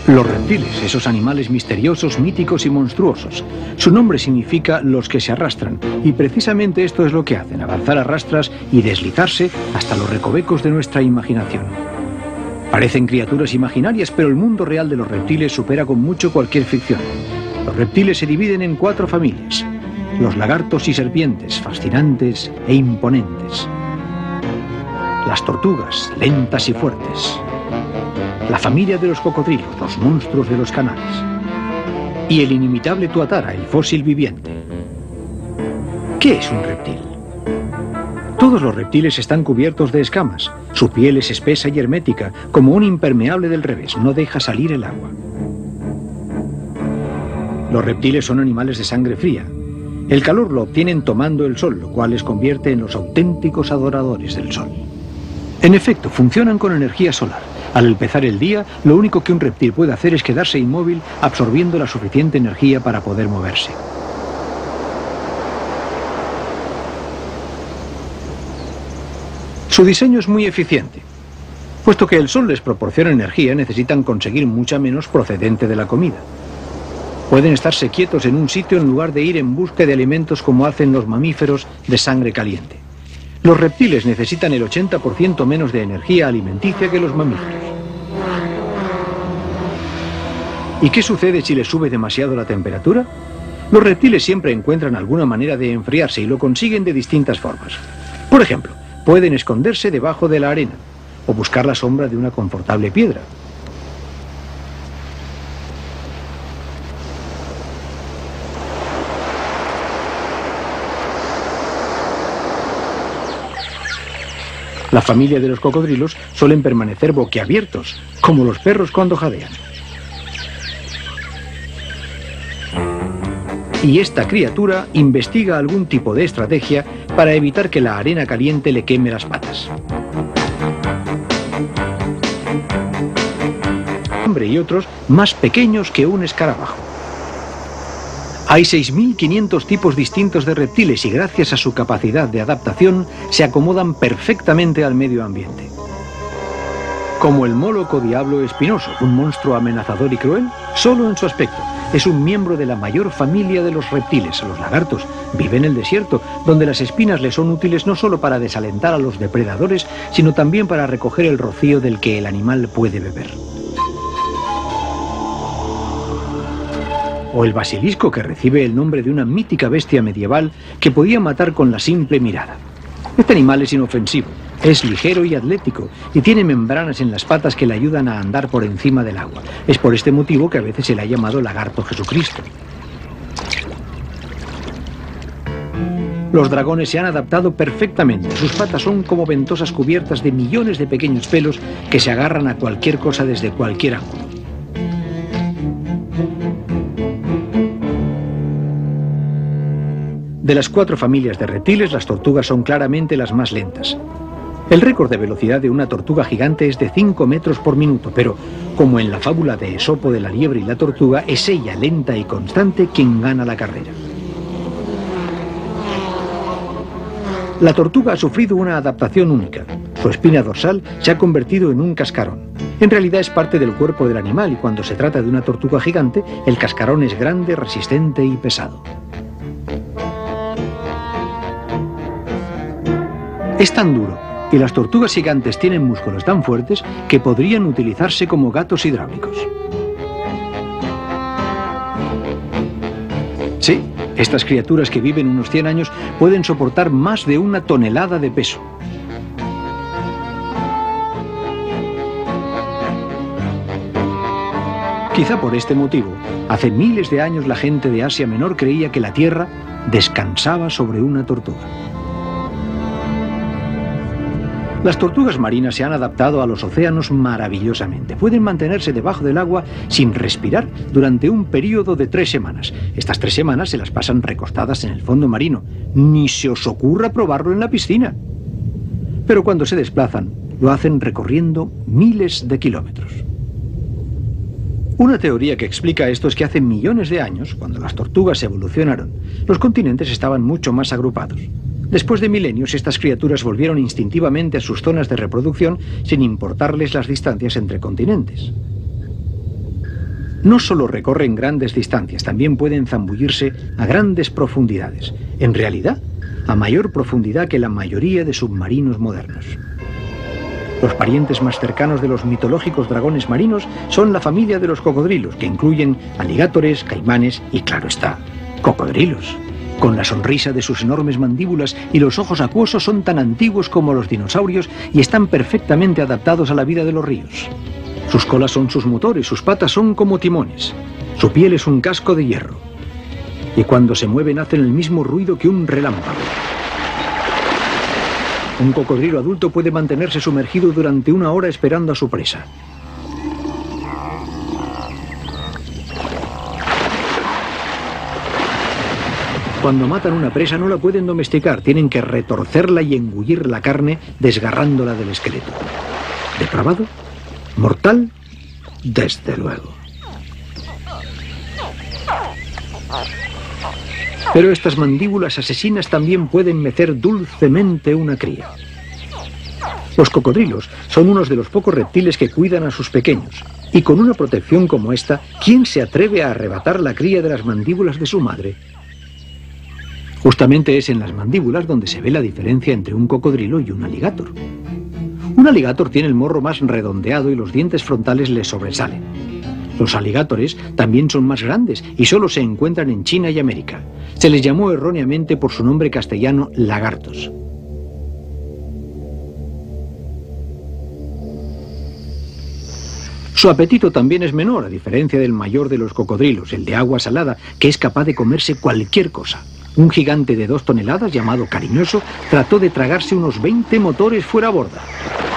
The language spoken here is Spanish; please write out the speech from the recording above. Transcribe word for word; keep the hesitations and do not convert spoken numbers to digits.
Los reptiles, esos animales misteriosos, míticos y monstruosos. Su nombre significa los que se arrastran, y precisamente esto es lo que hacen, avanzar a rastras y deslizarse hasta los recovecos de nuestra imaginación. Parecen criaturas imaginarias, pero el mundo real de los reptiles supera con mucho cualquier ficción. Los reptiles se dividen en cuatro familias. Los lagartos y serpientes, fascinantes e imponentes. Las tortugas, lentas y fuertes. La familia de los cocodrilos, los monstruos de los canales. Y el inimitable tuatara, el fósil viviente. ¿Qué es un reptil? Todos los reptiles están cubiertos de escamas. Su piel es espesa y hermética, como un impermeable del revés, no deja salir el agua. Los reptiles son animales de sangre fría. El calor lo obtienen tomando el sol, lo cual les convierte en los auténticos adoradores del sol. En efecto, funcionan con energía solar. Al empezar el día, lo único que un reptil puede hacer es quedarse inmóvil, absorbiendo la suficiente energía para poder moverse. Su diseño es muy eficiente. Puesto que el sol les proporciona energía, necesitan conseguir mucha menos procedente de la comida. Pueden estarse quietos en un sitio en lugar de ir en busca de alimentos como hacen los mamíferos de sangre caliente. Los reptiles necesitan el ochenta por ciento menos de energía alimenticia que los mamíferos. ¿Y qué sucede si les sube demasiado la temperatura? Los reptiles siempre encuentran alguna manera de enfriarse y lo consiguen de distintas formas. Por ejemplo, pueden esconderse debajo de la arena o buscar la sombra de una confortable piedra. La familia de los cocodrilos suelen permanecer boquiabiertos, como los perros cuando jadean. Y esta criatura investiga algún tipo de estrategia para evitar que la arena caliente le queme las patas. Hombre y otros más pequeños que un escarabajo. Hay seis mil quinientos tipos distintos de reptiles y gracias a su capacidad de adaptación se acomodan perfectamente al medio ambiente. Como el moloco diablo espinoso, un monstruo amenazador y cruel, solo en su aspecto. Es un miembro de la mayor familia de los reptiles, los lagartos. Vive en el desierto, donde las espinas le son útiles no solo para desalentar a los depredadores, sino también para recoger el rocío del que el animal puede beber. O el basilisco, que recibe el nombre de una mítica bestia medieval que podía matar con la simple mirada. Este animal es inofensivo, es ligero y atlético y tiene membranas en las patas que le ayudan a andar por encima del agua. Es por este motivo que a veces se le ha llamado lagarto Jesucristo. Los dragones se han adaptado perfectamente. Sus patas son como ventosas cubiertas de millones de pequeños pelos que se agarran a cualquier cosa desde cualquier ángulo. De las cuatro familias de reptiles, las tortugas son claramente las más lentas. El récord de velocidad de una tortuga gigante es de cinco metros por minuto, pero, como en la fábula de Esopo de la liebre y la tortuga, es ella, lenta y constante, quien gana la carrera. La tortuga ha sufrido una adaptación única. Su espina dorsal se ha convertido en un cascarón. En realidad es parte del cuerpo del animal y cuando se trata de una tortuga gigante, el cascarón es grande, resistente y pesado. Es tan duro y las tortugas gigantes tienen músculos tan fuertes que podrían utilizarse como gatos hidráulicos. Sí, estas criaturas que viven unos cien años pueden soportar más de una tonelada de peso. Quizá por este motivo, hace miles de años la gente de Asia Menor creía que la Tierra descansaba sobre una tortuga. Las tortugas marinas se han adaptado a los océanos maravillosamente. Pueden mantenerse debajo del agua sin respirar durante un periodo de tres semanas. Estas tres semanas se las pasan recostadas en el fondo marino. Ni se os ocurra probarlo en la piscina. Pero cuando se desplazan, lo hacen recorriendo miles de kilómetros. Una teoría que explica esto es que hace millones de años, cuando las tortugas evolucionaron, los continentes estaban mucho más agrupados. Después de milenios, estas criaturas volvieron instintivamente a sus zonas de reproducción sin importarles las distancias entre continentes. no solo recorren grandes distancias, también pueden zambullirse a grandes profundidades. En realidad, a mayor profundidad que la mayoría de submarinos modernos. Los parientes más cercanos de los mitológicos dragones marinos son la familia de los cocodrilos, que incluyen aligátores, caimanes y, claro está, cocodrilos. Con la sonrisa de sus enormes mandíbulas y los ojos acuosos son tan antiguos como los dinosaurios y están perfectamente adaptados a la vida de los ríos. Sus colas son sus motores, sus patas son como timones. Su piel es un casco de hierro. Y cuando se mueven hacen el mismo ruido que un relámpago. Un cocodrilo adulto puede mantenerse sumergido durante una hora esperando a su presa. Cuando matan una presa no la pueden domesticar, tienen que retorcerla y engullir la carne desgarrándola del esqueleto. ¿Depravado? ¿Mortal? Desde luego. Pero estas mandíbulas asesinas también pueden mecer dulcemente una cría. Los cocodrilos son unos de los pocos reptiles que cuidan a sus pequeños. Y con una protección como esta, ¿quién se atreve a arrebatar la cría de las mandíbulas de su madre? Justamente es en las mandíbulas donde se ve la diferencia entre un cocodrilo y un aligátor. Un aligátor tiene el morro más redondeado y los dientes frontales le sobresalen. Los aligátores también son más grandes y solo se encuentran en China y América. Se les llamó erróneamente por su nombre castellano lagartos. Su apetito también es menor, a diferencia del mayor de los cocodrilos, el de agua salada, que es capaz de comerse cualquier cosa. Un gigante de dos toneladas, llamado Cariñoso, trató de tragarse unos veinte motores fuera borda.